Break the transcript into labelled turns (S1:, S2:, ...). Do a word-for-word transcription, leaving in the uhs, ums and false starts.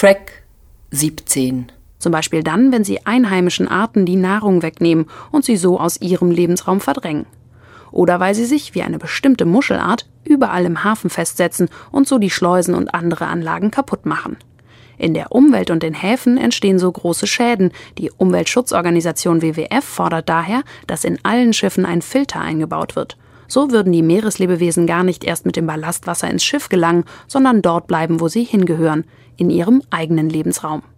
S1: Track siebzehn.
S2: Zum Beispiel dann, wenn sie einheimischen Arten die Nahrung wegnehmen und sie so aus ihrem Lebensraum verdrängen. Oder weil sie sich, wie eine bestimmte Muschelart, überall im Hafen festsetzen und so die Schleusen und andere Anlagen kaputt machen. In der Umwelt und den Häfen entstehen so große Schäden. Die Umweltschutzorganisation W W F fordert daher, dass in allen Schiffen ein Filter eingebaut wird. So würden die Meereslebewesen gar nicht erst mit dem Ballastwasser ins Schiff gelangen, sondern dort bleiben, wo sie hingehören, in ihrem eigenen Lebensraum.